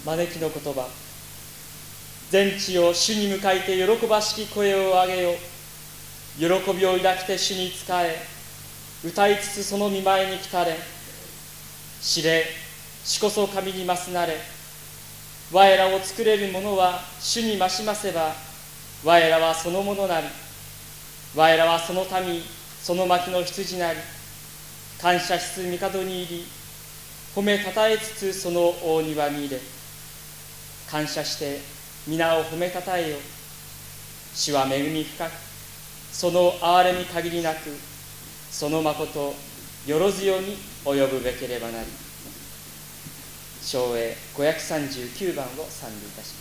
招きの言葉。全地を主に向かいて喜ばしき声を上げよ。喜びを抱きて主に仕え、歌いつつその御前に来たれ。知れ、主こそ神に増すなれ。我らを作れる者は主に増しませば、我らはそのものなり。我らはその民、その牧の羊なり。感謝しつつ帝に入り、褒めたたえつつその大庭に入れ。感謝して皆を褒めたたえよ。主は恵み深く、その憐れみ限りなく、その誠よろずよに及ぶべければなり。唱詠539番を賛美いたします。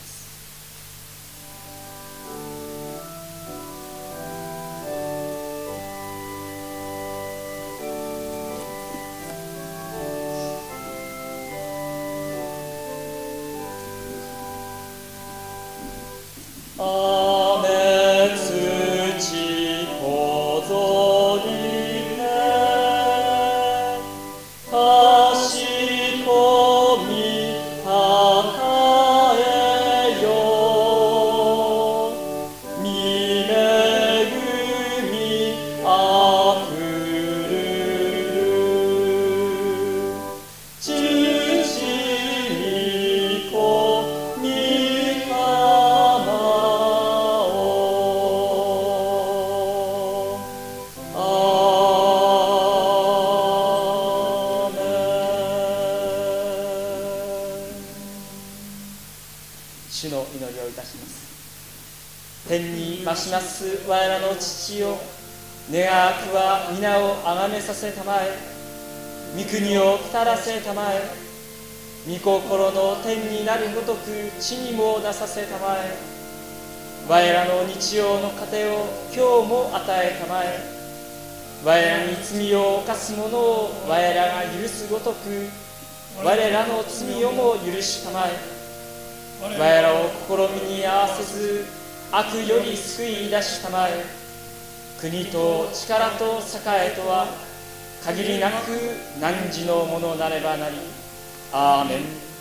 主の祈りをいたします。天に増します我らの父よ、願わくは皆をあがめさせたまえ。御国を来たらせたまえ。御心の天になるごとく地にもなさせたまえ。我らの日曜の糧を今日も与えたまえ。我らに罪を犯す者を我らが許すごとく、我らの罪をも許したまえ。我らを試みに合わせず悪より救い出したまえ。国と力と栄とは限りなく汝のものなればなり。アーメン。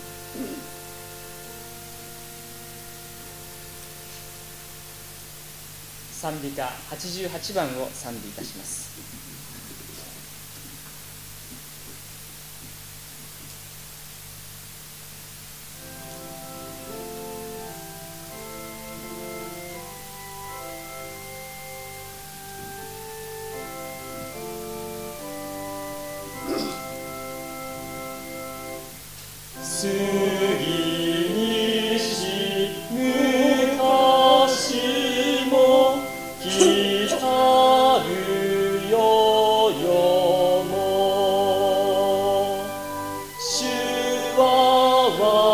賛美歌88番を賛美いたします。次にし昔も来たるよよも、主は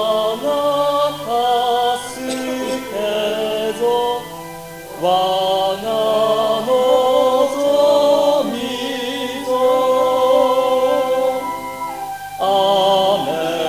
我が助けぞ、我が望みぞ。アーメン。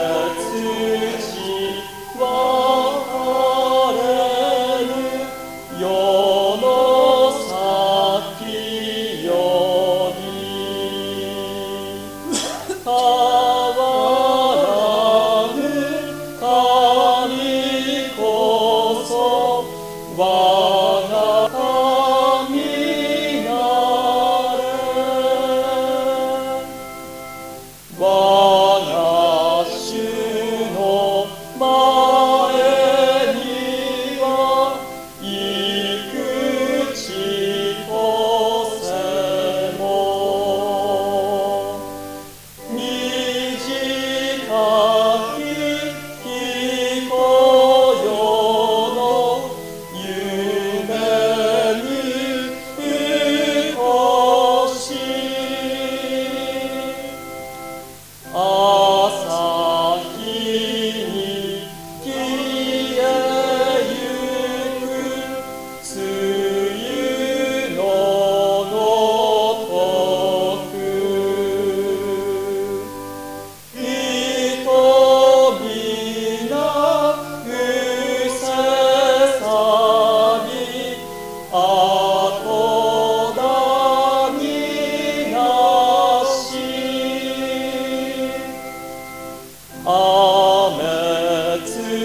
雨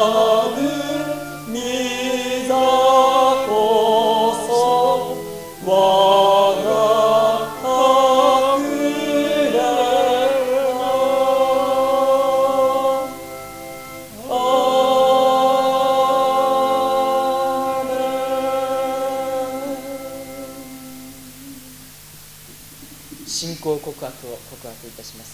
信仰告白を告白いたします。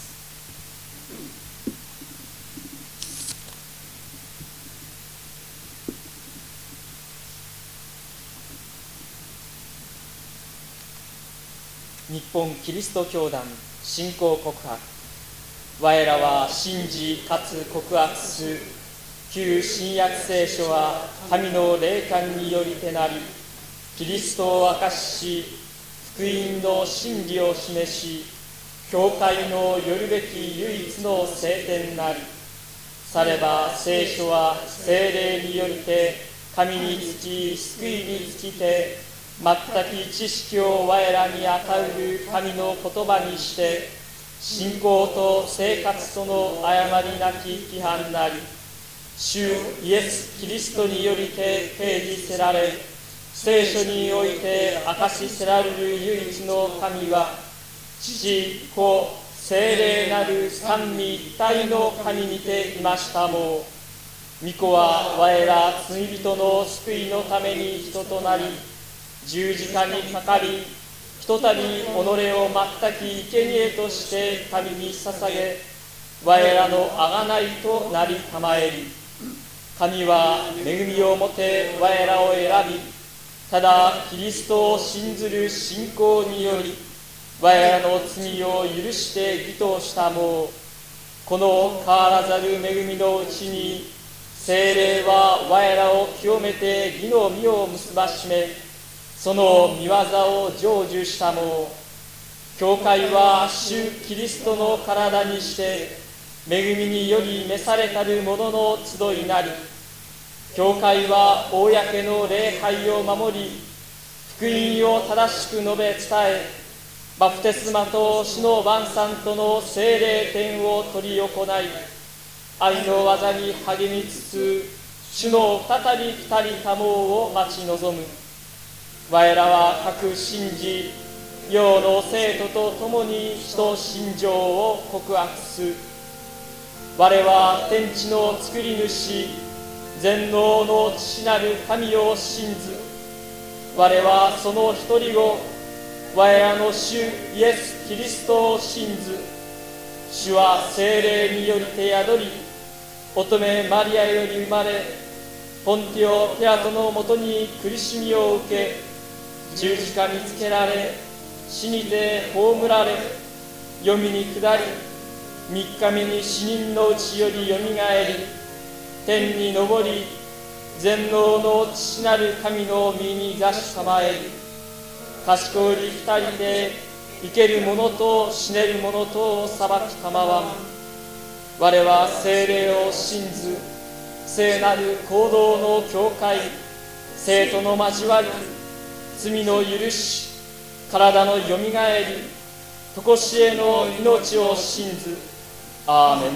日本キリスト教団信仰告白。我らは信じかつ告白する旧新約聖書は神の霊感によりてなり、キリストを明かし、福音の真理を示し、教会のよるべき唯一の聖典なり。されば聖書は聖霊によりて神につき救いにつきて、全き知識を我らに与える神の言葉にして、信仰と生活との誤りなき規範なり、主イエス・キリストによりて掲示せられ、聖書において明かしせられる唯一の神は、父、子、聖霊なる三位一体の神にていましたも。御子は我ら罪人の救いのために人となり、十字架にかかり、ひとたび己を全き生贄として神に捧げ、我らの贖いとなりたまえり。神は恵みをもて我らを選び、ただキリストを信ずる信仰により、我らの罪を許して義としたも。この変わらざる恵みのうちに、聖霊は我らを清めて義の実を結ばしめ、その御業を成就したも。教会は主キリストの体にして、恵みにより召されたる者の集いなり。教会は公の礼拝を守り、福音を正しく述べ伝え、バプテスマと死の晩餐との聖霊典を執り行い、愛の技に励みつつ、主の再び来りたもを待ち望む。我らは各信じ、世の生徒と共に使徒信条を告白する。我は天地の作り主、全能の父なる神を信ず。我はその一人子、我らの主イエス・キリストを信ず。主は聖霊によりて宿り、乙女マリアより生まれ、ポンティオ・ピラトのもとに苦しみを受け、十字架につけられ、死にて葬られ、黄泉に下り、3日目に死人のうちよりよみがえり、天に昇り、全能の父なる神の御に座したまえり。賢い二人で生ける者と死ねる者とを裁きたまわん。我は聖霊を信ず、聖なる行動の教会、聖との交わり、罪の許し、体のよみがえり、とこしえの命を信ず。アーメン。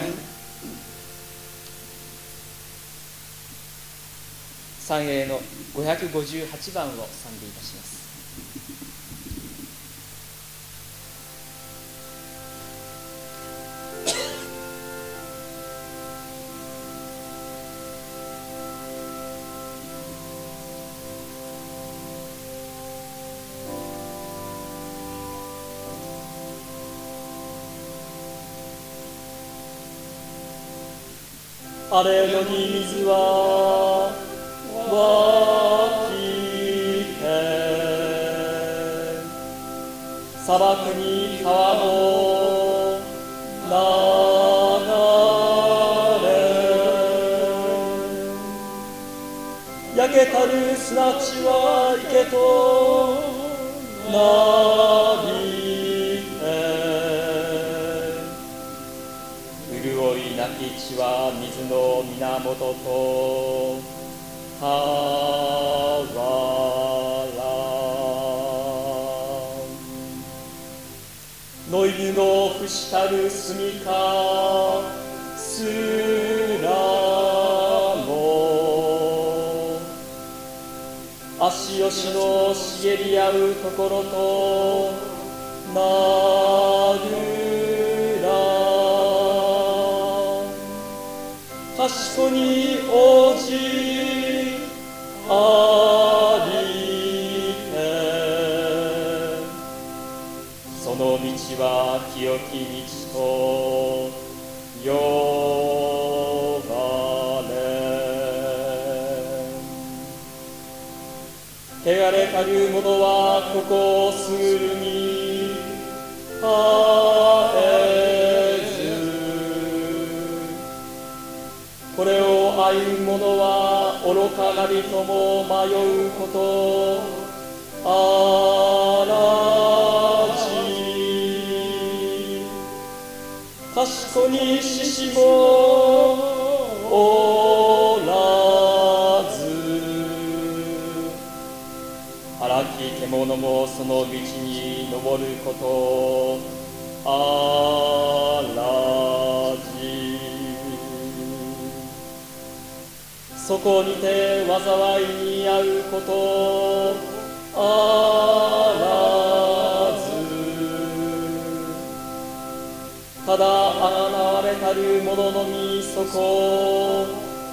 賛詠の558番を賛美いたします。荒れ野に水は湧きて、砂漠に川も流れ、焼けたる砂地は池となびて、潤いなき地は水の源と河原、野犬の伏したる住みかすらもしの茂り合うところとなるら、賢に応じありて、その道は清き道と呼ばれ、汚れたる者はここをすぐに絶えず、これを歩む者は愚かなりとも迷うことあらじ、賢に獅子もおらず、荒き獣もその道に登ることあらじ、そこにて災いに遭うことあらず、ただあがなわれたる者のみそこ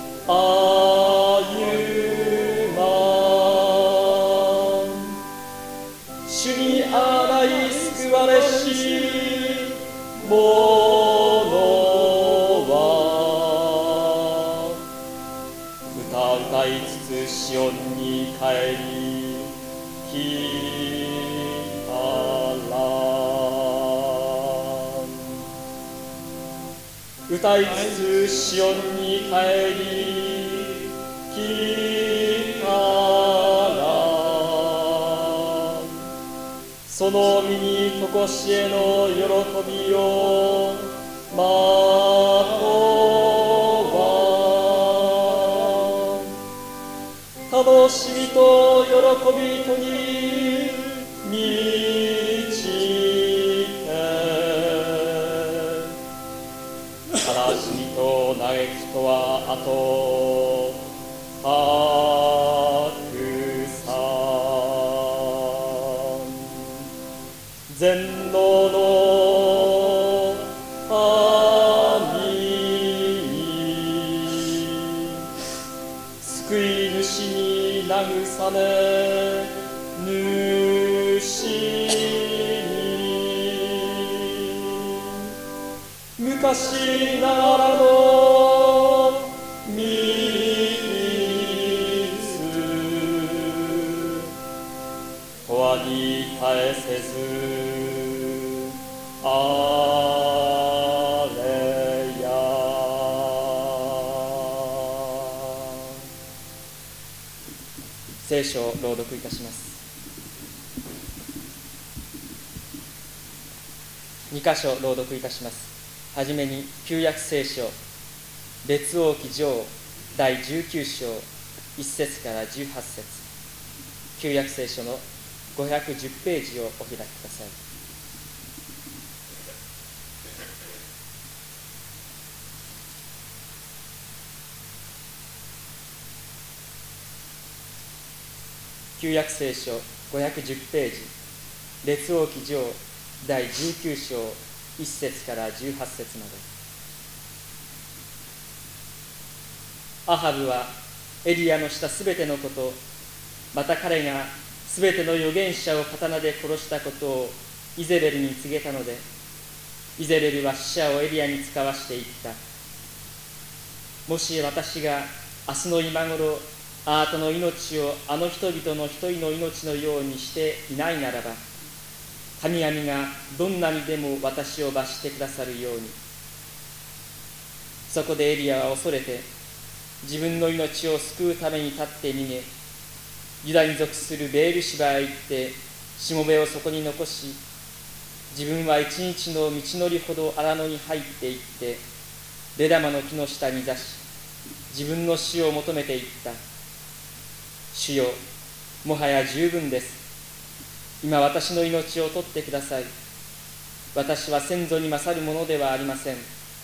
歩ま、主にあらい救われし者は、歌歌いつつシオンに帰り来たら、歌いつつシオンに帰り来たら、その身にとこしえの喜びをまとば、楽しみと喜びとに満ちて、悲しみと嘆きとはあとたくさん、全能の神に救い主に慰め主に、昔ながらの御とわに絶えせずあれや。聖書を朗読いたします。2箇所朗読いたします。はじめに旧約聖書列王記上第19章1節から18節、旧約聖書の510ページをお開きください。旧約聖書510ページ、列王記上第19章1節から18節まで。アハブはエリアのしたすべてのこと、また彼がすべての預言者を刀で殺したことをイゼベルに告げたので、イゼベルは使者をエリアに使わしていった。もし私が明日の今頃あなたの命をあの人々の一人の命のようにしていないならば、神々がどんなにでも私を罰してくださるように。そこでエリアは恐れて自分の命を救うために立って逃げ、ユダに属するベールシバへ行ってしもべをそこに残し、自分は一日の道のりほど荒野に入っていってレダマの木の下に座し、自分の死を求めていった。主よ、もはや十分です。今私の命を取ってください。私は先祖に勝るものではありません。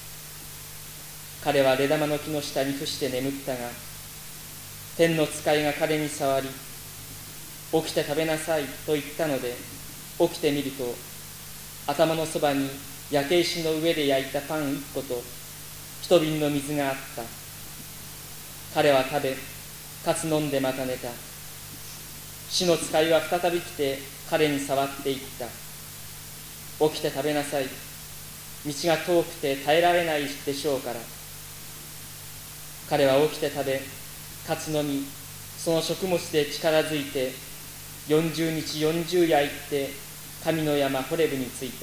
彼はレダマの木の下に伏して眠ったが、天の使いが彼に触り、 起きて食べなさいと言ったので、起きてみると、頭のそばに焼け石の上で焼いたパン1個と一瓶の水があった。彼は食べ、かつ飲んでまた寝た。主の使いは再び来て彼に触っていった。起きて食べなさい。道が遠くて耐えられないでしょうから。彼は起きて食べ、かつ飲み、その食物で力づいて、40日40夜行って神の山ホレブに着いた。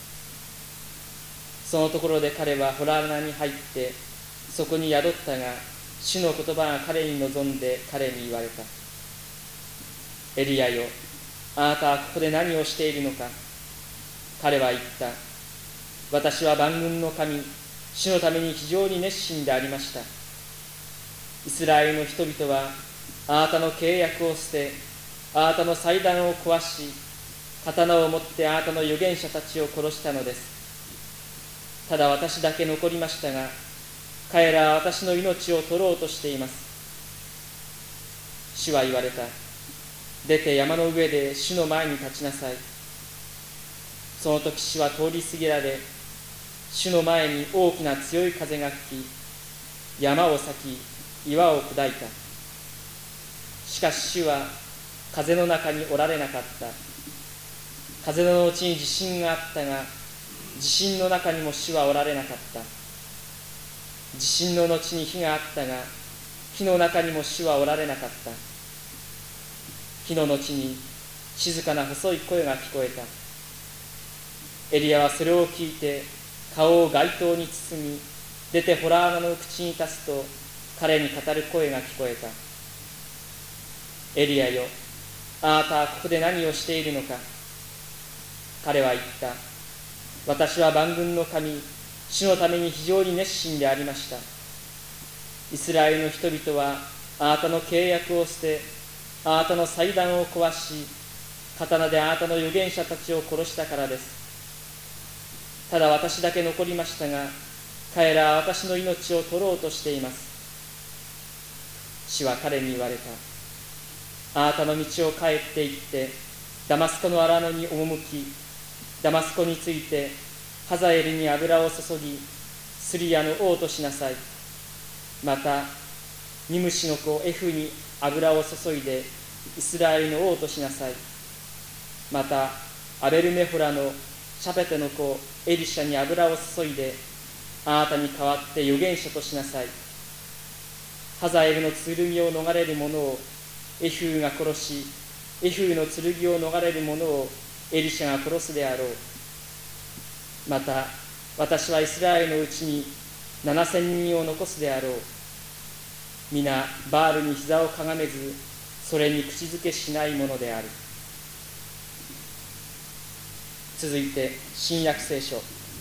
そのところで彼は洞穴に入ってそこに宿ったが、主の言葉が彼に望んで彼に言われた。エリアよ、あなたはここで何をしているのか。彼は言った。私は万軍の神、主のために非常に熱心でありました。イスラエルの人々はあなたの契約を捨て、あなたの祭壇を壊し、刀を持ってあなたの預言者たちを殺したのです。ただ私だけ残りましたが、彼らは私の命を取ろうとしています。主は言われた。出て山の上で主の前に立ちなさい。その時主は通り過ぎられ、主の前に大きな強い風が吹き、山を裂き、岩を砕いた。しかし主は風の中におられなかった。風の後に地震があったが、地震の中にも主はおられなかった。地震の後に火があったが、火の中にも主はおられなかった。火の後に静かな細い声が聞こえた。エリアはそれを聞いて、顔を街灯に包み、出て洞穴の口に立つと、彼に語る声が聞こえた。エリアよ、あなたはここで何をしているのか。彼は言った。私は万軍の神、主のために非常に熱心でありました。イスラエルの人々はあなたの契約を捨て、あなたの祭壇を壊し、刀であなたの預言者たちを殺したからです。ただ私だけ残りましたが、彼らは私の命を取ろうとしています。主は彼に言われた。あなたの道を帰って行って、ダマスコの荒野に赴き、ダマスコについてハザエルに油を注ぎ、スリアの王としなさい。またニムシの子エフに油を注いでイスラエルの王としなさい。またアベルメホラのシャペテの子エリシャに油を注いであなたに代わって預言者としなさい。ハザエルの剣を逃れる者をエフーが殺し、エフーの剣を逃れる者をエリシャが殺すであろう。また私はイスラエルのうちに7000人を残すであろう。皆バールに膝をかがめず、それに口づけしないものである。続いて新約聖書。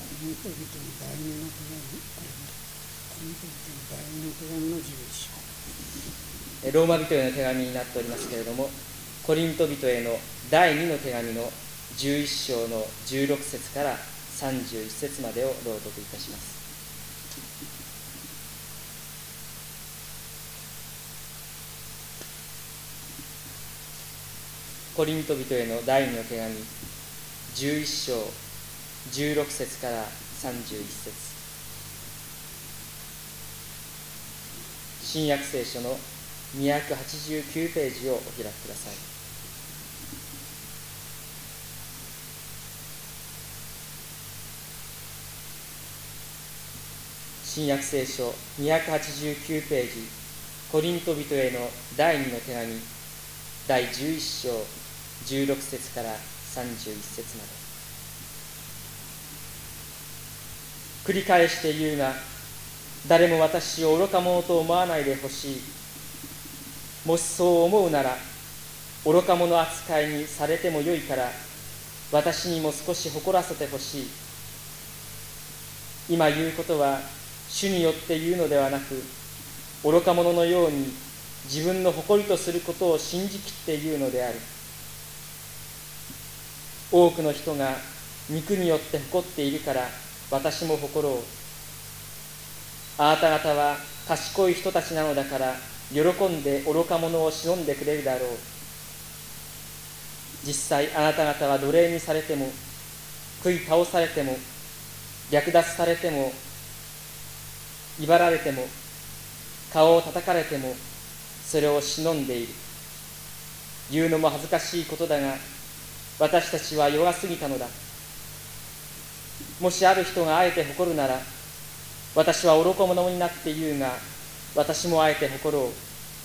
ローマ人への手紙になっておりますけれども、コリント人への第2の手紙の11章の16節から31節までを朗読いたします。コリント人への第2の手紙11章16節から31節。新約聖書の289ページをお開きください。新約聖書289ページ、コリント人への第2の手紙第11章16節から31節まで。繰り返して言うが、誰も私を愚か者と思わないでほしい。もしそう思うなら、愚か者扱いにされてもよいから、私にも少し誇らせてほしい。今言うことは、主によって言うのではなく、愚か者のように自分の誇りとすることを信じきって言うのである。多くの人が肉によって誇っているから、私も誇ろう。あなた方は賢い人たちなのだから、喜んで愚か者を忍んでくれるだろう。 実際あなた方は奴隷にされても、食い倒されても、略奪されても、威張られても、顔を叩かれても、それを忍んでいる。言うのも恥ずかしいことだが、私たちは弱すぎたのだ。もしある人があえて誇るなら、私は愚か者になって言うが、私もあえて誇ろう。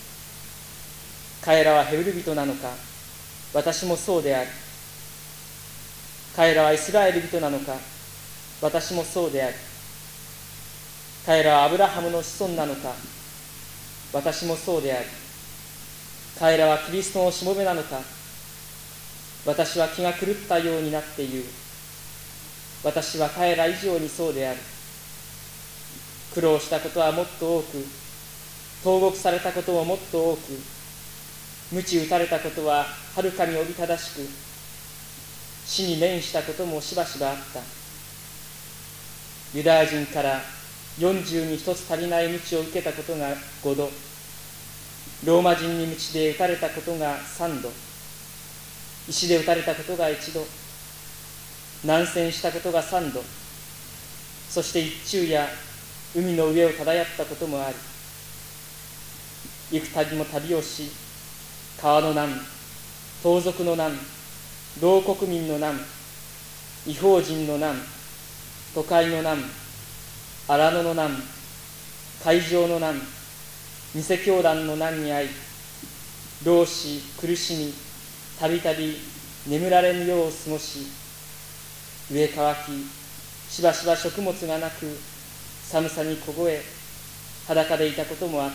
彼らはヘブル人なのか、私もそうである。彼らはイスラエル人なのか、私もそうである。彼らはアブラハムの子孫なのか、私もそうである。彼らはキリストのしもべなのか、私は気が狂ったようになって言う。私は彼ら以上にそうである。苦労したことはもっと多く、投獄されたことももっと多く、鞭打たれたことははるかにおびただしく、死に面したこともしばしばあった。ユダヤ人から40に一つ足りない鞭を受けたことが5度、ローマ人に鞭で打たれたことが3度、石で打たれたことが1度、難戦したことが3度、そして一昼夜海の上を漂ったこともあり、幾度も旅をし、川の難、盗賊の難、同国民の難、異邦人の難、都会の難、荒野の難、海上の難、偽教団の難に遭い、労し苦しみ、たびたび眠られぬよう過ごし、飢え渇き、しばしば食物がなく、寒さに凍え、裸でいたこともあった。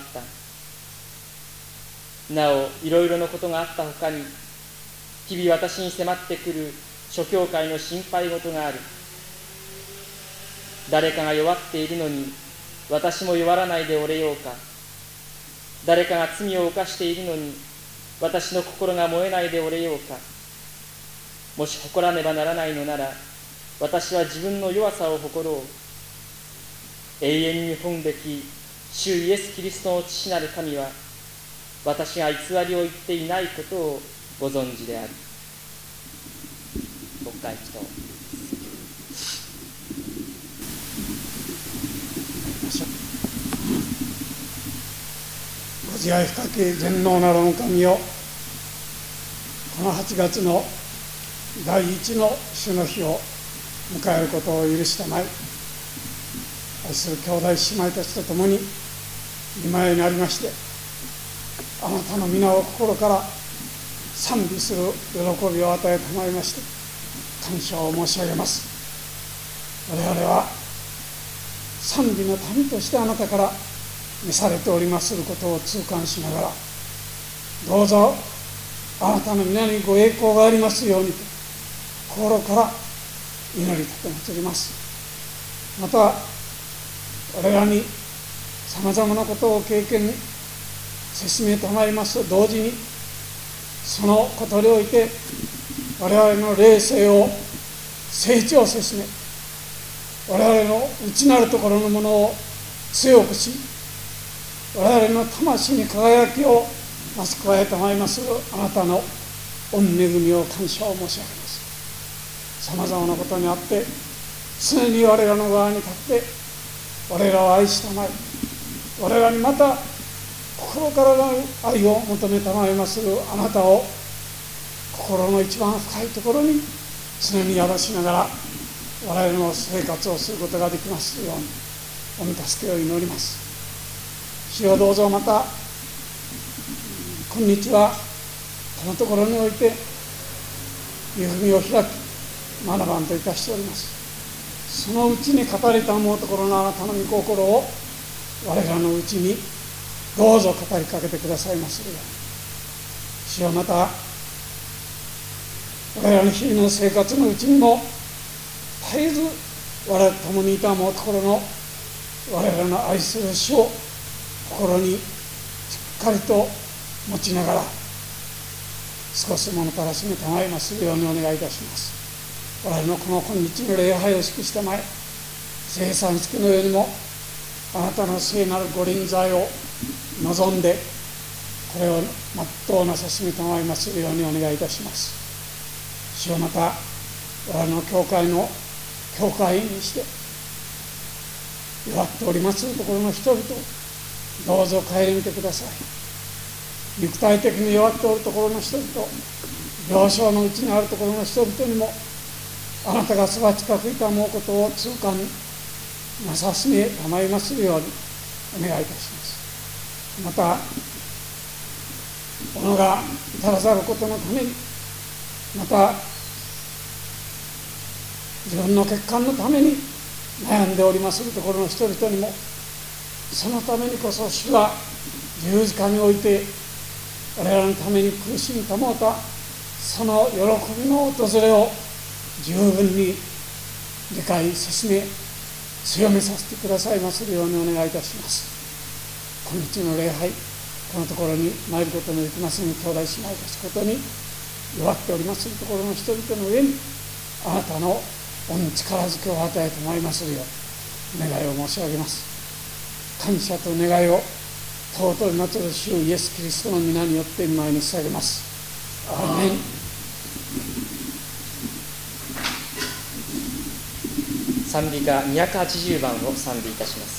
なお、いろいろなことがあったほかに、日々私に迫ってくる諸教会の心配事がある。誰かが弱っているのに、私も弱らないでおれようか。誰かが罪を犯しているのに、私の心が燃えないでおれようか。もし誇らねばならないのなら、私は自分の弱さを誇ろう。永遠に本べき主イエス・キリストの父なる神は、私が偽りを言っていないことをご存知である。国会祈祷。 ご自愛深き全能なる御神を、この8月の第一の主の日を迎えることを許したまい、愛する兄弟姉妹たちと共に御前にありまして、あなたの皆を心から賛美する喜びを与えたまいまして感謝を申し上げます。我々は賛美の民としてあなたから召されておりますることを痛感しながら、どうぞあなたの皆にご栄光がありますようにと心から祈りたてまつります。また我らにさまざまなことを経験に説明となりますと同時に、そのことにおいて我々の霊性を成長せしめ、我々の内なるところのものを強くし、我々の魂に輝きを増し加えてまいりますあなたの御恵みを感謝を申し上げます。さまざまなことにあって常に我らの側に立って我らを愛したまい、我らにまた心からの愛を求めたまいますあなたを心の一番深いところに常に宿しながら我々の生活をすることができますようにお御助けを祈ります。主をどうぞまた今日はこのところにおいて恵みを開き学ばんといたしております。そのうちに語りた思うところのあなたの御心を我らのうちにどうぞ語りかけてくださいまするように、主よまた我らの日々の生活のうちにも絶えず我らと共にいた思うところの我らの愛する主を心にしっかりと持ちながら少しものたらしめたまいますようにお願いいたします。我々のこの今日の礼拝を祝したまえ、聖餐式のようにもあなたの聖なるご臨在を望んでこれを全うなさしめたまいますようにお願いいたします。 主をまた我々の教会の教会員にして弱っておりますところの人々をどうぞ顧みてください。肉体的に弱っておるところの人々、病床のうちにあるところの人々にもあなたがそば近くいた思うことを痛感なさすに構いますようにお願いいたします。また己が至らざることのために、また自分の欠陥のために悩んでおりますところの人々にも、そのためにこそ主は十字架において我々のために苦しみたもうたその喜びの訪れを十分に理解説明強めさせてくださいますようにお願いいたします。今日の礼拝、このところに参ることのできません兄弟姉妹たちことに弱っておりますところの人々の上にあなたの御力づけを与えてまいりますよう願いを申し上げます。感謝と願いを尊い祭る主イエス・キリストの皆によって御前に捧げます。アーメン。 賛美歌280番を賛美いたします。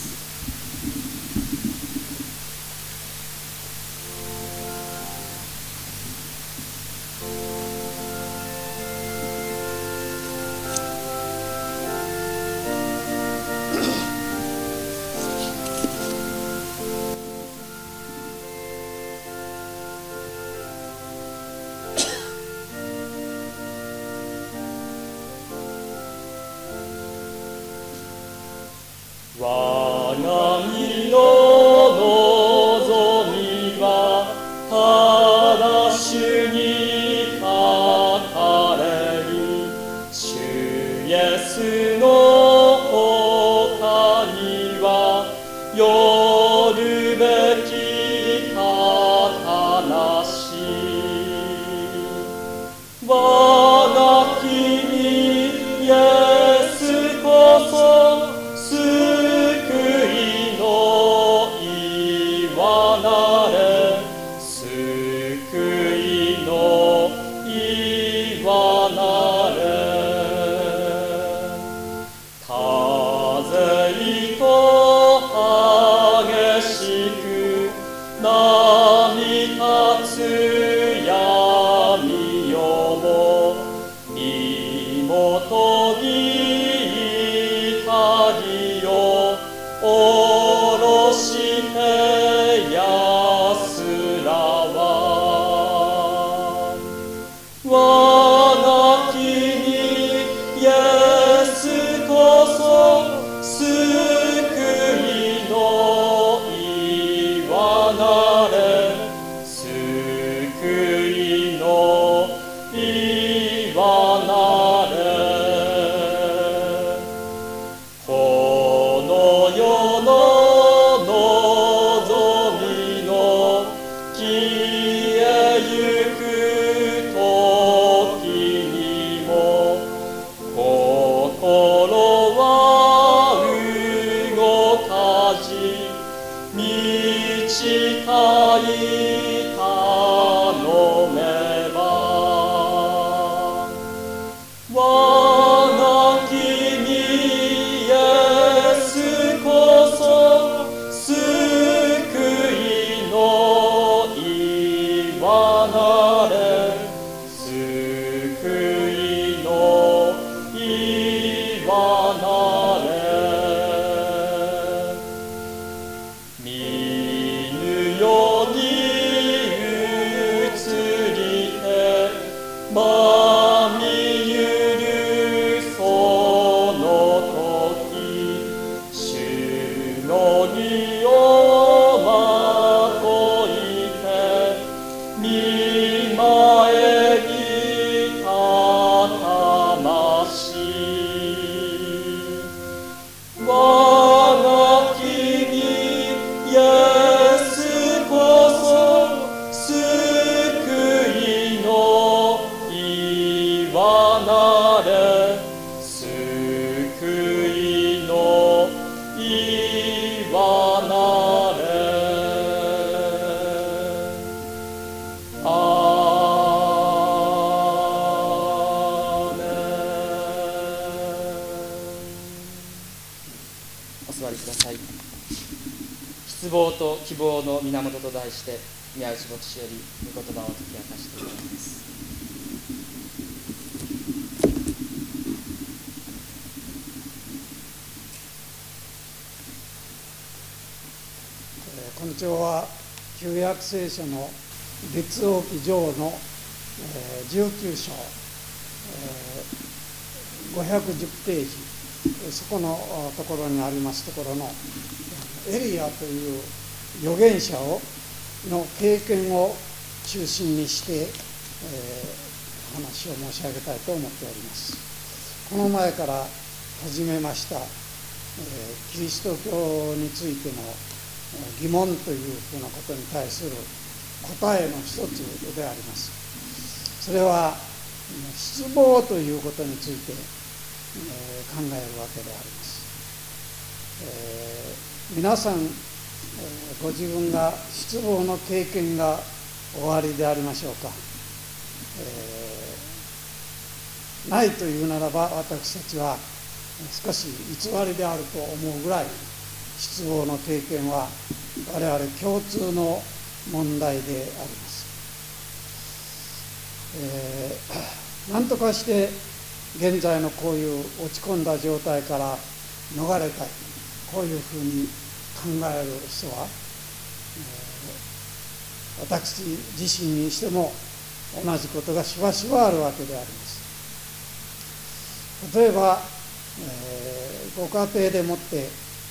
我が身の望みはただ主にかかれり、主イエスの他にはよるべき方なし。我が君イエスこそ救いの岩なれ、救いの岩なれ。風と激しく波立つ闇夜も身元に光を下ろして安らは。我が君イエスこそ救いの岩なれ、救いの岩なれ。この世の望みの消えゆく時にも、心は動かじ短い頼めば。我が君イエスこそ救いの岩なれ、救いの岩なれ。見ぬように移りてまみゆるその時、主の義をまといて御前にたたまし。我が君イエスこそ救いの岩なれ、救いの岩な失望と希望の源と題して宮内牧師より御言葉を解き明かしていただきます。 今朝は旧約聖書の列王記上の19章510ページ、そこのところにありますところのエリアという預言者の経験を中心にして、話を申し上げたいと思っております。この前から始めました、キリスト教についての疑問というふうなことに対する答えの一つであります。それは失望ということについて、考えるわけであります。皆さん、ご自分が失望の経験がおありでありましょうか。ないというならば、私たちは少し偽りであると思うぐらい失望の経験は我々共通の問題であります。何とかして現在のこういう落ち込んだ状態から逃れたい、こういうふうに考える人は、私自身にしても同じことがしばしばあるわけであります。例えば、ご家庭でもって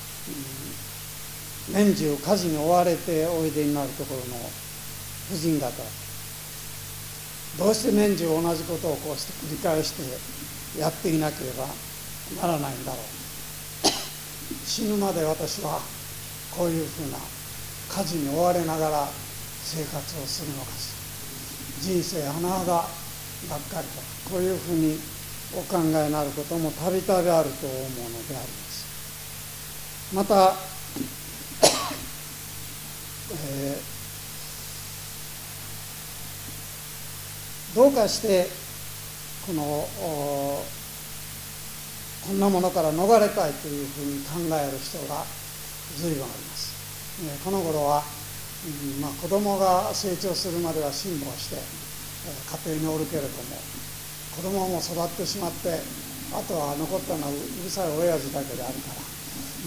年中家事に追われておいでになるところの婦人方、どうして年中同じことをこうして繰り返してやっていなければならないんだろう。死ぬまで私はこういうふうな家事に追われながら生活をするのかしら、人生甚だがっかりと、こういうふうにお考えになることもたびたびあると思うのであります。また、どうかしてこんなものから逃れたいというふうに考える人が随分あります。この頃は、子供が成長するまでは辛抱して家庭におるけれども、子供も育ってしまって、あとは残ったのはうるさい親父だけであるから、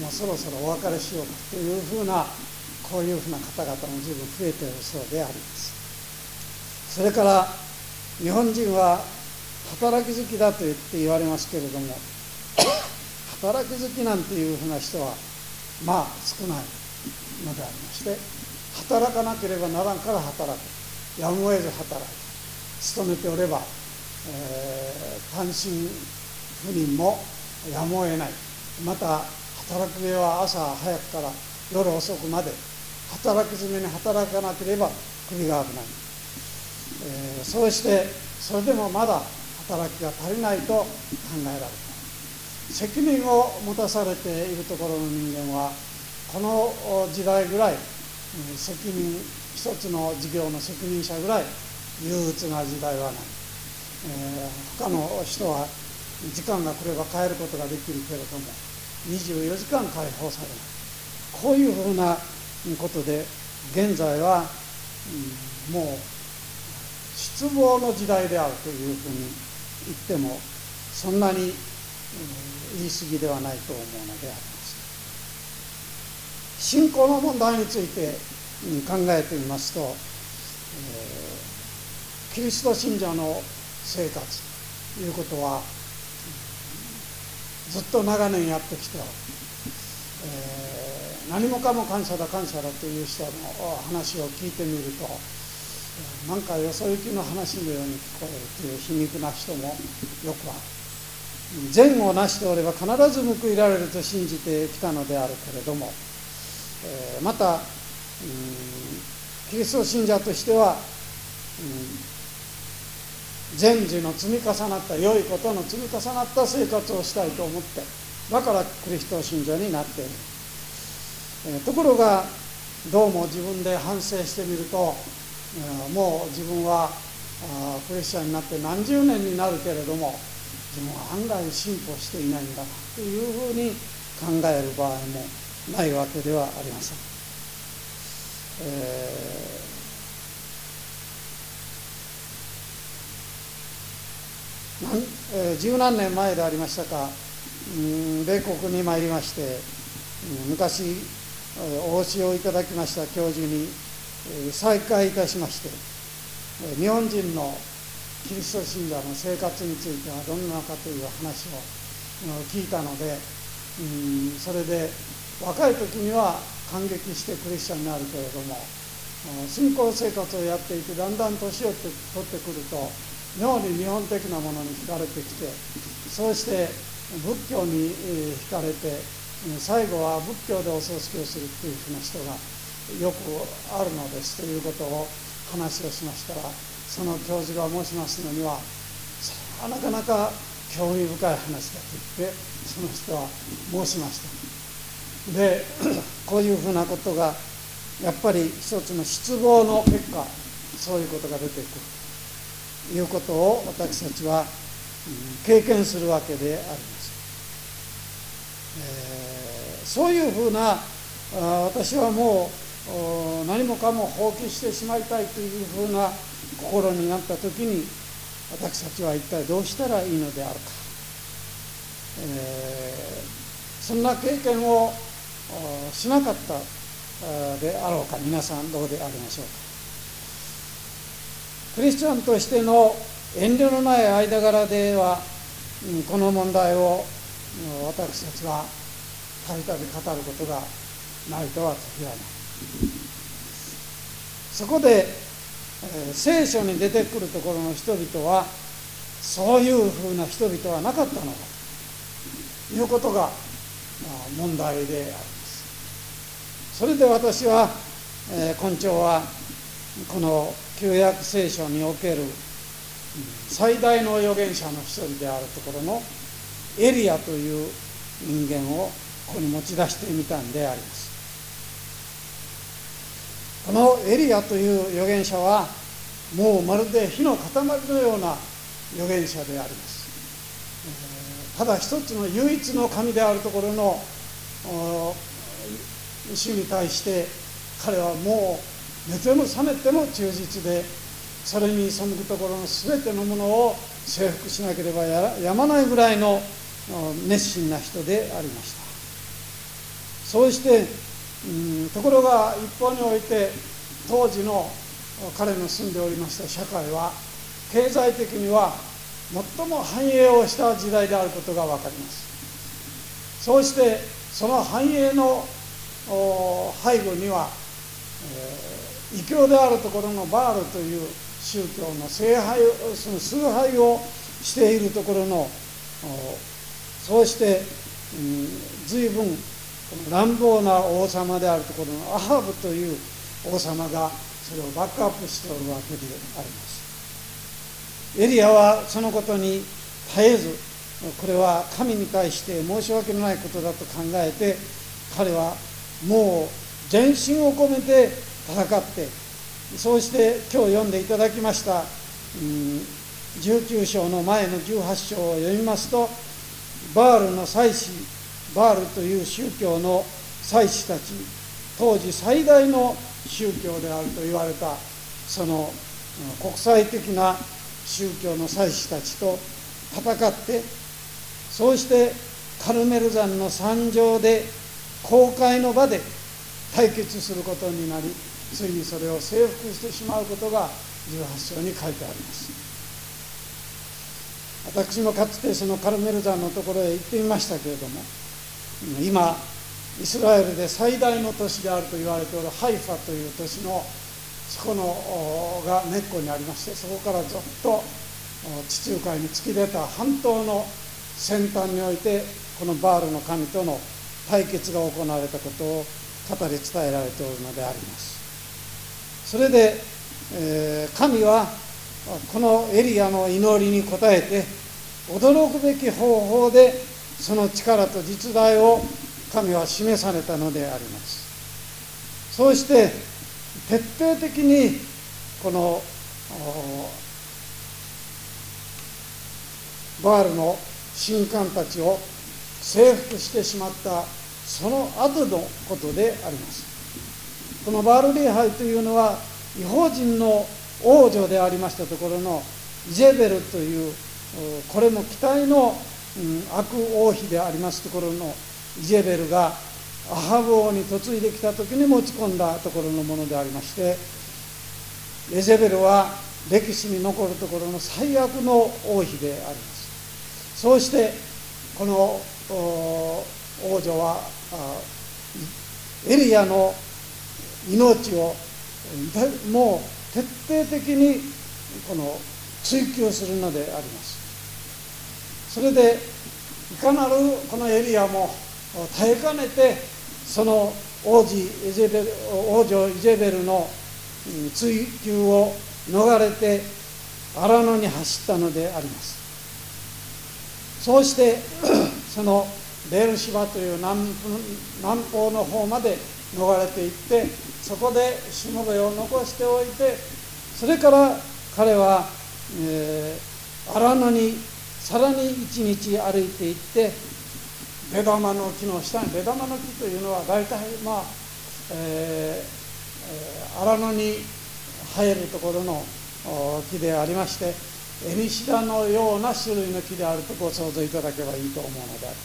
もうそろそろお別れしようかというふうな、こういうふうな方々も随分増えているそうであります。それから日本人は働き好きだと言われますけれども、働き好きなんていうふうな人は少ないのでありまして、働かなければならんから働く、やむを得ず働く、勤めておれば、単身赴任もやむを得ない、また働く上は朝早くから夜遅くまで働き詰めに働かなければ首が危ない、そうしてそれでもまだ働きが足りないと考えられる。責任を持たされているところの人間は、この時代ぐらい責任、一つの事業の責任者ぐらい憂鬱な時代はない。他の人は時間が来れば変えることができるけれども、24時間解放されない。こういうふうなことで、現在は、もう失望の時代であるというふうに言ってもそんなに言い過ぎではないと思うのであります。信仰の問題について考えてみますと、キリスト信者の生活ということはずっと長年やってきておる、何もかも感謝だ感謝だという人の話を聞いてみると、なんかよそ行きの話のように聞こえるという皮肉な人もよくある。善をなしておれば必ず報いられると信じてきたのであるけれども、またキリスト信者としては、善事の積み重なった良いことの積み重なった生活をしたいと思って、だからキリスト信者になっている。ところがどうも自分で反省してみると、もう自分はクリスチャンになって何十年になるけれども、自分は案外進歩していないんだというふうに考える場合もないわけではありません。 十何年前でありましたか、米国に参りまして、昔お教えをいただきました教授に再会いたしまして、日本人のキリスト信者の生活についてはどんなかという話を聞いたので、それで若い時には感激してクリスチャンになるけれども、信仰生活をやっていてだんだん年を取ってくると妙に日本的なものに惹かれてきて、そうして仏教に惹かれて、最後は仏教でお葬式をするというふうな人がよくあるのですということを話をしましたら、その教授が申しますのには、それはなかなか興味深い話だと言ってその人は申しました。でこういうふうなことがやっぱり一つの失望の結果、そういうことが出てくるということを私たちは経験するわけであります。そういうふうな私はもう何もかも放棄してしまいたいというふうな心になった時に、私たちは一体どうしたらいいのであるか、そんな経験をしなかったであろうか。皆さんどうでありましょうか。クリスチャンとしての遠慮のない間柄ではこの問題を私たちはたびたび語ることがないとは限らない。そこで聖書に出てくるところの人々はそういうふうな人々はなかったのだということが問題であります。それで私は今朝はこの旧約聖書における最大の預言者の一人であるところのエリアという人間をここに持ち出してみたんであります。このエリアという預言者はもうまるで火の塊のような預言者であります。ただ一つの唯一の神であるところの主に対して彼はもう寝ても覚めても忠実で、それに背くところの全てのものを征服しなければやまないぐらいの熱心な人でありました。そうしてところが一方において当時の彼の住んでおりました社会は経済的には最も繁栄をした時代であることが分かります。そうしてその繁栄の背後には異教であるところのバールという宗教の崇拝をしているところのそうして随分乱暴な王様であるところのアハブという王様がそれをバックアップしておるわけであります。エリアはそのことに絶えず、これは神に対して申し訳のないことだと考えて、彼はもう全身を込めて戦って、そうして今日読んでいただきました19章の前の18章を読みますと、バールの祭司、バールという宗教の祭司たち、当時最大の宗教であると言われたその国際的な宗教の祭司たちと戦って、そうしてカルメル山の山上で公開の場で対決することになり、ついにそれを征服してしまうことが18章に書いてあります。私もかつてそのカルメル山のところへ行ってみましたけれども、今イスラエルで最大の都市であると言われておるハイファという都市のそこのが根っこにありまして、そこからずっと地中海に突き出た半島の先端においてこのバールの神との対決が行われたことを語り伝えられておるのであります。それで、神はこのエリアの祈りに応えて驚くべき方法でその力と実大を神は示されたのであります。そうして徹底的にこのバールの神官たちを征服してしまったその後のことであります。 このバール礼拝というのは異邦人の王女でありましたところのイジェベルという、これも期待の悪王妃でありますところのイジェベルがアハブ王に嫁いできた時に持ち込んだところのものでありまして、イジェベルは歴史に残るところの最悪の王妃であります。そうしてこの王女はエリアの命をもう徹底的にこの追求するのであります。それでいかなるこのエリアも耐えかねて、その王女イジェベルの追求を逃れて荒野に走ったのであります。そうしてそのベールシバという南方の方まで逃れていって、そこでしもべを残しておいて、それから彼は、荒野にさらに一日歩いていって、ベダマの木の下に、ベダマの木というのは大体荒野に生えるところの木でありまして、エニシダのような種類の木であるとご想像いただけばいいと思うのであります。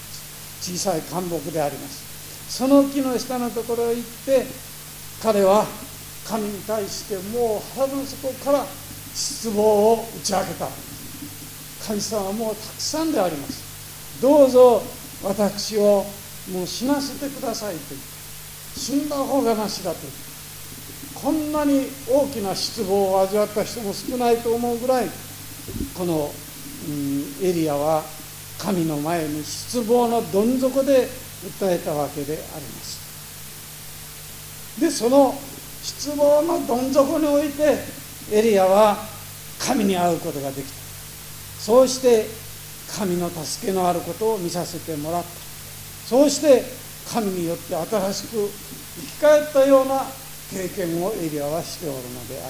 小さい灌木であります。その木の下のところへ行って、彼は神に対してもう腹の底から失望を打ち明けた。神様はもうたくさんであります。どうぞ私をもう死なせてくださいと言って、死んだ方がましだと言って、こんなに大きな失望を味わった人も少ないと思うぐらい、このエリアは神の前に失望のどん底で訴えたわけであります。でその失望のどん底においてエリアは神に会うことができた。そうして神の助けのあることを見させてもらった。そうして神によって新しく生き返ったような経験をエリアはしておるのであります。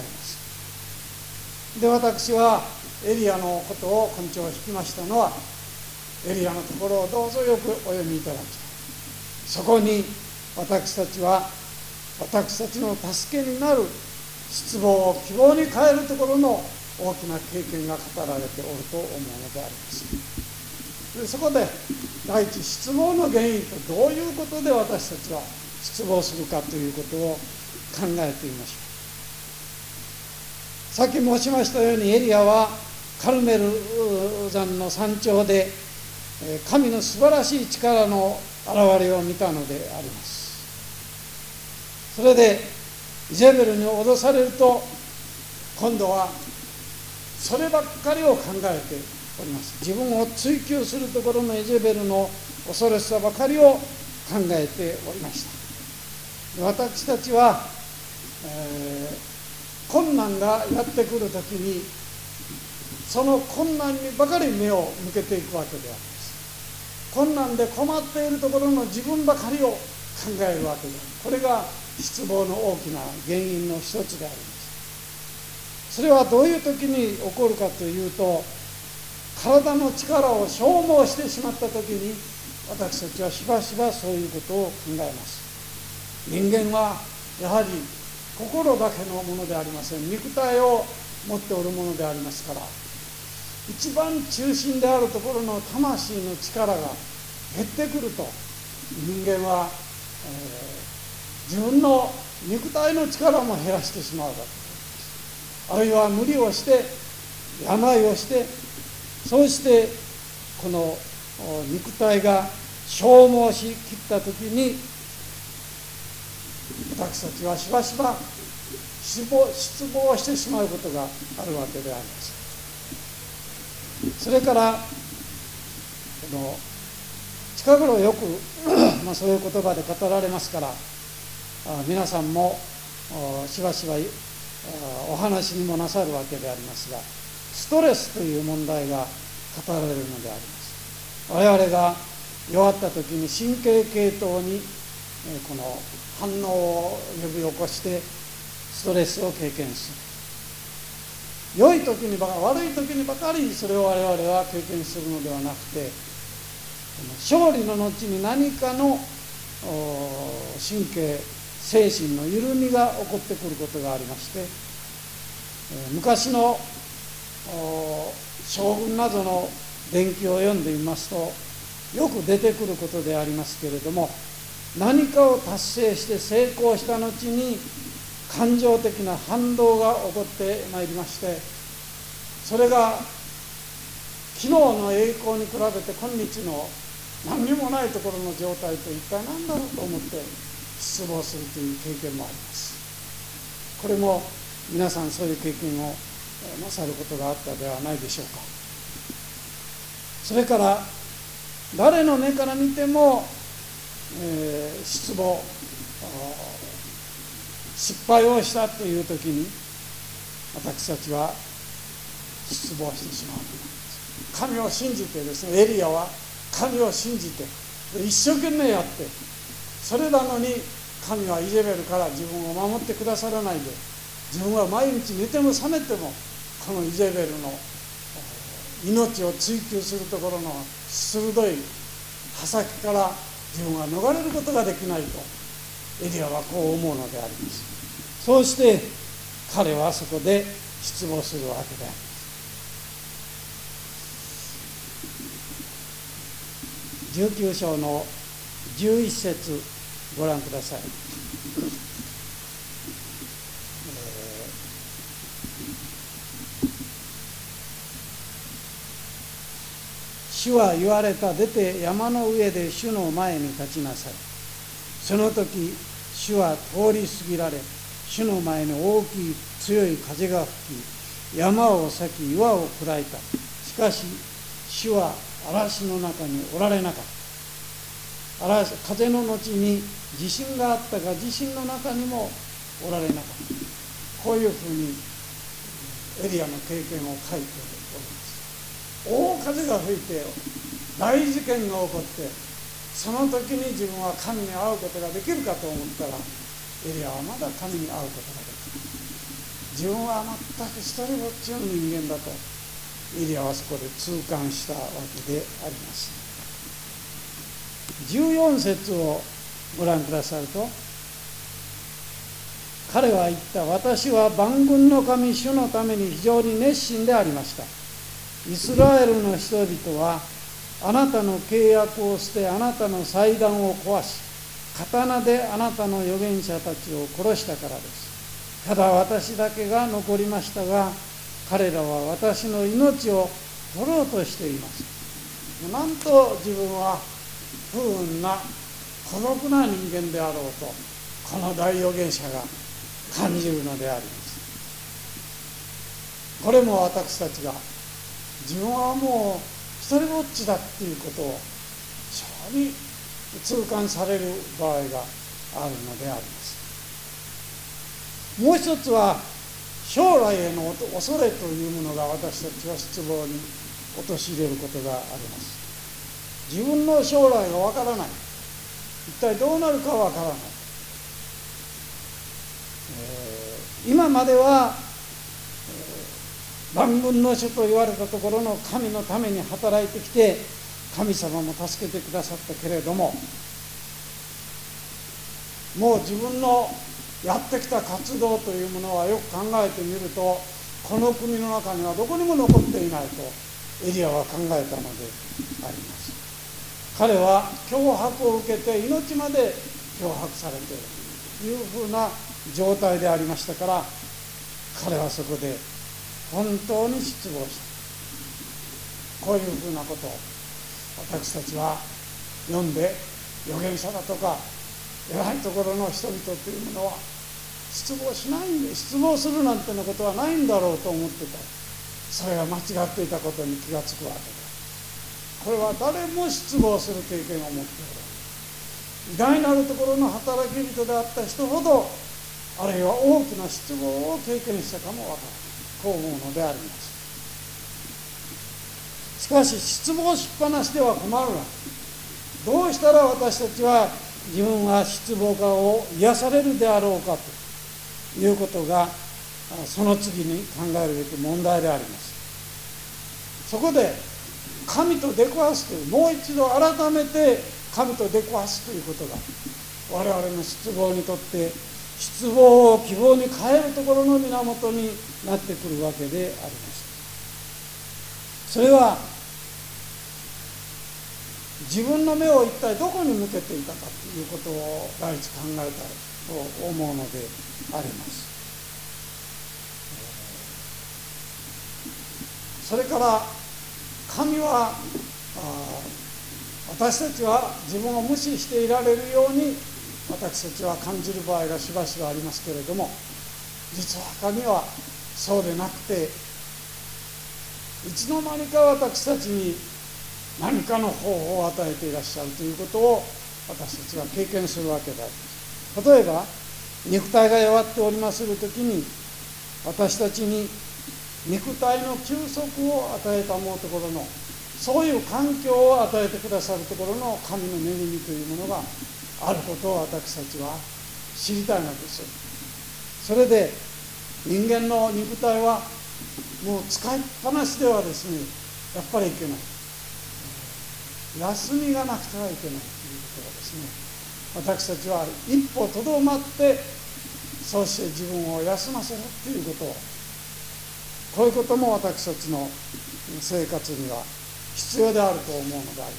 で私はエリアのことを今朝引きましたのは、エリアのところをどうぞよくお読みいただきたい。そこに私たちは私たちの助けになる失望を希望に変えるところの大きな経験が語られておると思うのであります。でそこで第一、失望の原因とどういうことで私たちは失望するかということを考えてみましょう。さっき申しましたように、エリアはカルメル山の山頂で神の素晴らしい力の現れを見たのであります。それでイジェベルに脅されると、今度はそればっかりを考えております。自分を追求するところのイジェベルの恐ろしさばかりを考えておりました。私たちは、困難がやってくるときにその困難にばかり目を向けていくわけであります。困難で困っているところの自分ばかりを考えるわけである。これが失望の大きな原因の一つであります。それはどういう時に起こるかというと、体の力を消耗してしまった時に私たちはしばしばそういうことを考えます。人間はやはり心だけのものでありません。肉体を持っておるものでありますから、一番中心であるところの魂の力が減ってくると、人間は、自分の肉体の力も減らしてしまうわけです。あるいは無理をして病をして、そうしてこの肉体が消耗しきった時に、私たちはしばしば失望してしまうことがあるわけであります。それからこの近頃よくそういう言葉で語られますから、皆さんもしばしばお話にもなさるわけでありますが、ストレスという問題が語られるのであります。我々が弱った時に神経系統にこの反応を呼び起こしてストレスを経験する。良い時にばかり、悪い時にばかりそれを我々は経験するのではなくて、勝利の後に何かの神経精神の緩みが起こってくることがありまして、昔の将軍などの伝記を読んでみますとよく出てくることでありますけれども、何かを達成して成功した後に感情的な反動が起こってまいりまして、それが昨日の栄光に比べて今日の何にもないところの状態と一体何だろうと思って失望するという経験もあります。これも皆さんそういう経験をなさることがあったではないでしょうか。それから誰の目から見ても、失望、失敗をしたという時に私たちは失望してしまう。神を信じてですね、エリアは神を信じて一生懸命やって、それなのに神はイゼベルから自分を守ってくださらないで、自分は毎日寝ても覚めてもこのイゼベルの命を追求するところの鋭い刃先から自分は逃れることができないとエリアはこう思うのであります。そうして彼はそこで失望するわけであります。19章の11節ご覧ください。主は言われた。出て山の上で主の前に立ちなさい。その時主は通り過ぎられ、主の前に大きい強い風が吹き、山を裂き岩を砕いた。しかし主は嵐の中におられなかった。風の後に地震があったが、地震の中にもおられなかった。こういうふうにエリアの経験を書いております。大風が吹いて大事件が起こって、その時に自分は神に会うことができるかと思ったら、エリアはまだ神に会うことができない。自分は全く一人ぼっちの人間だとエリアはそこで痛感したわけであります。14節をご覧くださると、彼は言った。私は万軍の神主のために非常に熱心でありました。イスラエルの人々はあなたの契約を捨て、あなたの祭壇を壊し、刀であなたの預言者たちを殺したからです。ただ私だけが残りましたが、彼らは私の命を取ろうとしています。なんと自分は不運な孤独な人間であろうと、この大預言者が感じるのであります。これも私たちが自分はもう一人ぼっちだっていうことを非常に痛感される場合があるのであります。もう一つは将来への恐れというものが私たちは失望に陥れることがあります。自分の将来がわからない、一体どうなるかわからない。今までは万軍の主と言われたところの神のために働いてきて、神様も助けてくださったけれども、もう自分のやってきた活動というものはよく考えてみると、この国の中にはどこにも残っていないとエリアは考えたのであります。彼は脅迫を受けて命まで脅迫されているというふうな状態でありましたから、彼はそこで本当に失望した。こういうふうなことを私たちは読んで、預言者だとか偉いところの人々というものは失望しないんで、失望するなんてのことはないんだろうと思ってた。それが間違っていたことに気がつくわけだ。これは誰も失望する経験を持っている。偉大なるところの働き人であった人ほど、あるいは大きな失望を経験したかもわからない。こう思うのであります。しかし失望しっぱなしでは困るな。どうしたら私たちは自分は失望感を癒されるであろうかということが、その次に考えるべき問題であります。そこで神と出くわすという、もう一度改めて神と出くわすということが我々の失望にとって失望を希望に変えるところの源になってくるわけであります。それは自分の目を一体どこに向けていたかということを第一考えたと思うのであります。それから神は私たちは自分を無視していられるように私たちは感じる場合がしばしばありますけれども、実は神はそうでなくて、いつの間にか私たちに何かの方法を与えていらっしゃるということを私たちは経験するわけであります。例えば肉体が弱っておりまするときに、私たちに肉体の休息を与えたもうところの、そういう環境を与えてくださるところの神の恵みというものがあることを私たちは知りたいのです。それで人間の肉体はもう使いっぱなしではですね、やっぱりいけない、休みがなくてはいけないということをですね、私たちは一歩とどまって、そうして自分を休ませるということを、こういうことも私たちの生活には必要であると思うのであります。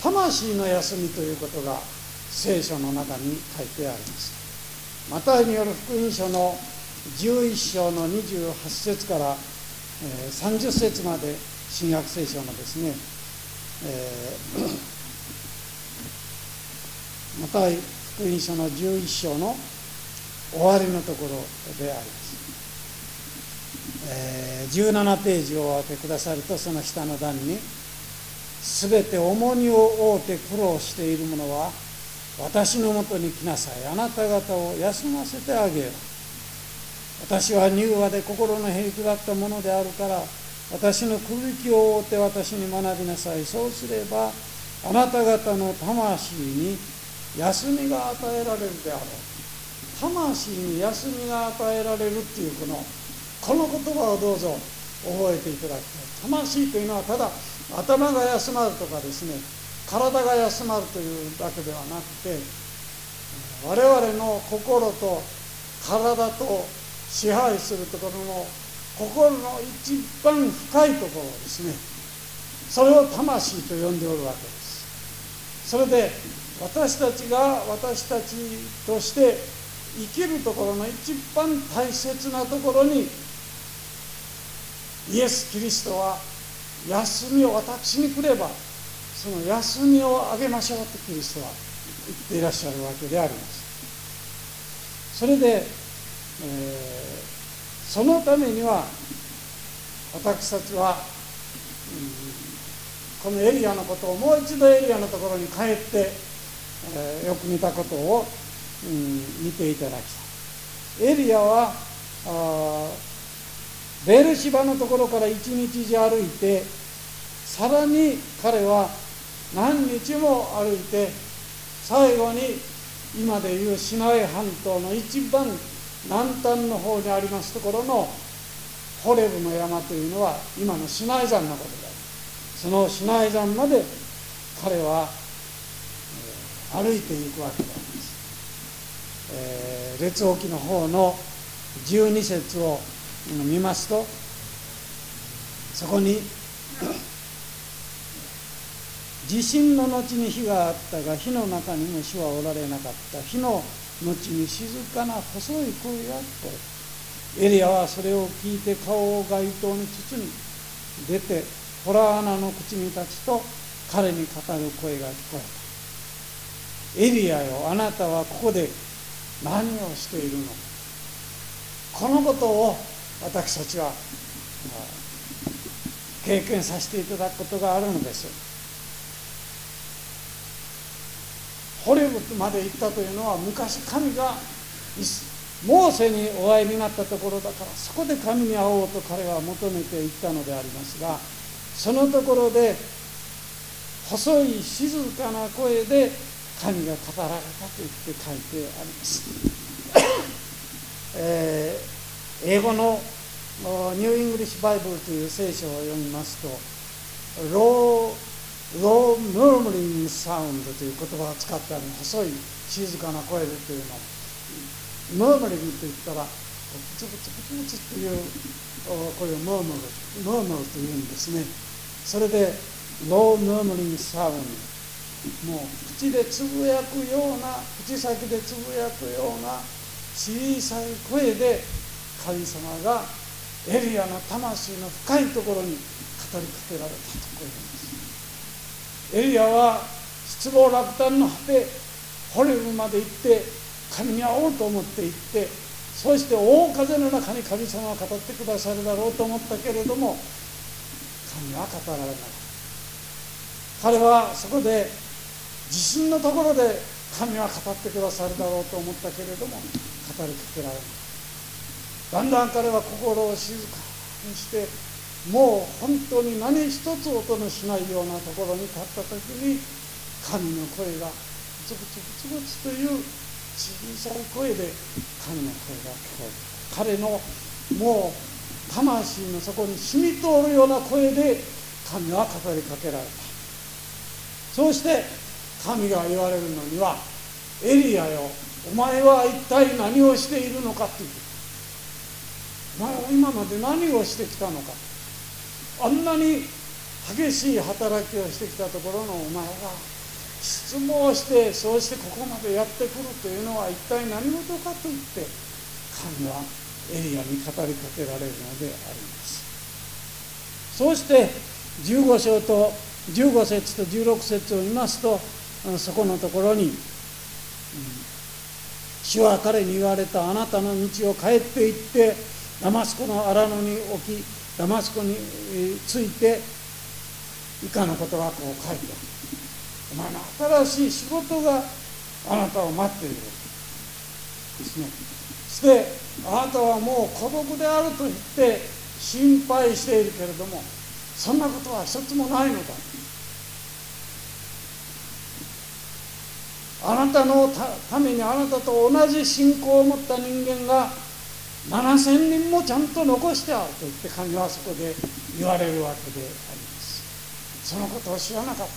魂の休みということが聖書の中に書いてあります。マタイによる福音書の11章の28節から30節まで、新約聖書のですね、マタイ福音書の11章の終わりのところであります。17ページをお開けくださると、その下の段に、すべて重荷を負うて苦労している者は私のもとに来なさい。あなた方を休ませてあげよう。私は柔和で心のへりくだったものであるから、私のくびきを負って私に学びなさい。そうすればあなた方の魂に休みが与えられるであろう。魂に休みが与えられるっていうこの言葉をどうぞ覚えていただきたい。魂というのはただ頭が休まるとかですね、体が休まるというだけではなくて、我々の心と体と支配するところの心の一番深いところですね、それを魂と呼んでおるわけです。それで私たちが私たちとして生きるところの一番大切なところに、イエス・キリストは休みを私にくればその休みをあげましょうとキリストは言っていらっしゃるわけであります。それで、そのためには私たちは、このエリアのことをもう一度エリアのところに帰って、よく似たことを、見ていただきたい。エリアはベルシバのところから一日中歩いて、さらに彼は何日も歩いて、最後に今でいうシナイ半島の一番南端の方にありますところのホレブの山というのは今のシナイ山のことである。そのシナイ山まで彼は歩いていくわけであります。列王記の方の12節を見ますと、そこに地震の後に火があったが火の中にも主はおられなかった。火の後に静かな細い声が聞こえた。エリアはそれを聞いて顔を街灯に包み出て洞穴の口に立つと彼に語る声が聞こえた。エリアよ、あなたはここで何をしているのか。このことを私たちは経験させていただくことがあるのです。ホレブまで行ったというのは、昔神がモーセにお会いになったところだから、そこで神に会おうと彼は求めていったのでありますが、そのところで細い静かな声で神が語られたと言って書いてあります。英語のニューイングリッシュバイブルという聖書を読みますと、ローロームームリングサウンドという言葉を使ってある細い静かな声でというのをムームリングといったらプツプツプツプツという声をムームルというんですね。それでロームームリングサウンド、もう口でつぶやくような、口先でつぶやくような小さい声で神様がエリアの魂の深いところに語りかけられたとこういうんです。エリアは失望落胆の果て、ホレブまで行って神に会おうと思って行って、そして大風の中に神様が語ってくださるだろうと思ったけれども、神は語られなかった。彼はそこで自信のところで神は語ってくださるだろうと思ったけれども、語りかけられなかった。だんだん彼は心を静かにして、もう本当に何一つ音のしないようなところに立った時に、神の声がブツブツブツブツという小さい声で神の声が聞こえる。彼のもう魂の底に染み通るような声で神は語りかけられた。そうして神が言われるのには、エリアよ、お前は一体何をしているのかという。お前は今まで何をしてきたのか。あんなに激しい働きをしてきたところのお前が失望して、そうしてここまでやってくるというのは一体何事かと言って、神はエリアに語りかけられるのであります。そうして15章と15節と16節を見ますと、そこのところに、主は彼に言われた。あなたの道を帰って行ってダマスコの荒野に置き、ダマスコについて以下のことがこう書いてある。お前の新しい仕事があなたを待っているですね。そしてあなたはもう孤独であると言って心配しているけれども、そんなことは一つもないのだ。あなたのためにあなたと同じ信仰を持った人間が7000人もちゃんと残してあると言って神はそこで言われるわけであります。そのことを知らなかった。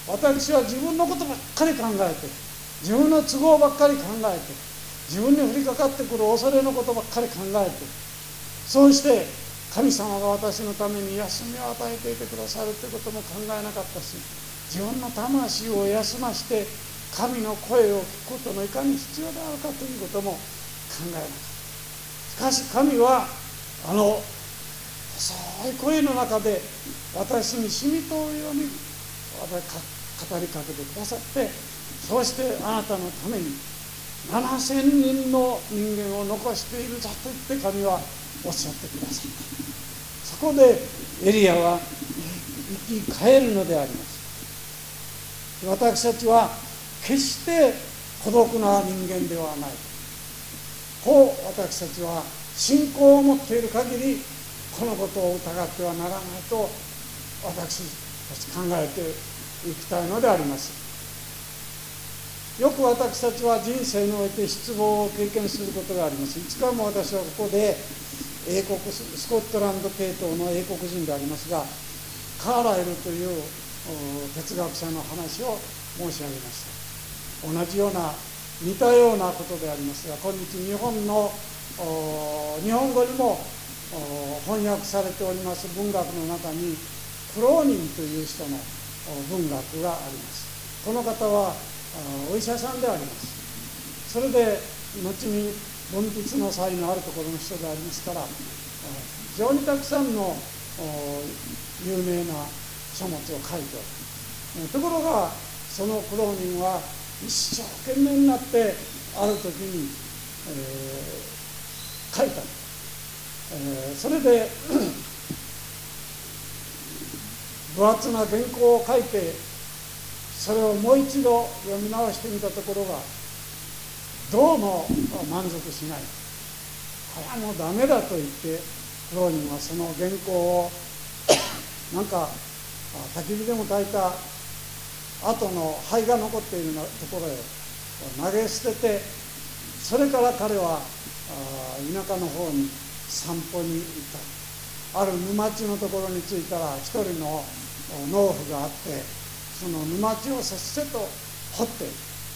私は自分のことばっかり考えて、自分の都合ばっかり考えて、自分に降りかかってくる恐れのことばっかり考えて、そうして神様が私のために休みを与えていてくださるということも考えなかったし、自分の魂を休まして神の声を聞くことのいかに必要であるかということも考えなかった。しかし神はあの細い声の中で私に染み通るように語りかけてくださって、そうしてあなたのために7000人の人間を残しているぞと言って神はおっしゃってくださった。そこでエリアは生き返るのであります。私たちは決して孤独な人間ではない。こう私たちは信仰を持っている限りこのことを疑ってはならないと私たち考えていきたいのであります。よく私たちは人生において失望を経験することがあります。いつかも私はここでスコットランド系統の英国人でありますが、カーライルという哲学者の話を申し上げました。同じような似たようなことでありますが、今日日本語にも翻訳されております文学の中にクローニンという人の文学があります。この方はお医者さんであります。それで後に文筆の才のあるところの人でありますから、非常にたくさんの有名な書物を書いておる。ところがそのクローニンは一生懸命になってある時に、書いた。それで分厚な原稿を書いて、それをもう一度読み直してみたところがどうも満足しない。これはもうダメだと言って、クローニンはその原稿をなんか焚き火でも焚いた後の灰が残っているところへ投げ捨てて、それから彼は田舎の方に散歩に行った。ある沼地のところに着いたら、一人の農夫があって、 その沼地をせっせと掘って、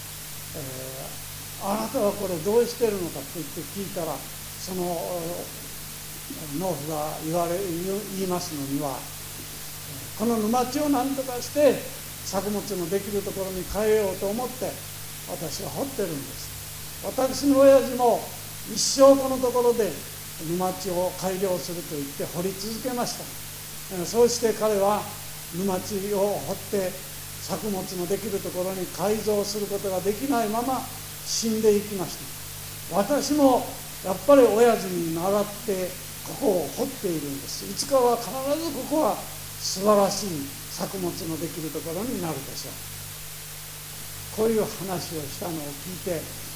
あなたはこれどうしてるのかと言って聞いたら、その農夫が言いますのには、この沼地を何とかして作物のできるところに変えようと思って私は掘ってるんです。私の親父も一生このところで沼地を改良すると言って掘り続けました。そうして彼は沼地を掘って作物のできるところに改造することができないまま死んでいきました。私もやっぱり親父に倣ってここを掘っているんです。いつかは必ずここは素晴らしい作物のできるところになるでしょう。こういう話をしたのを聞いて、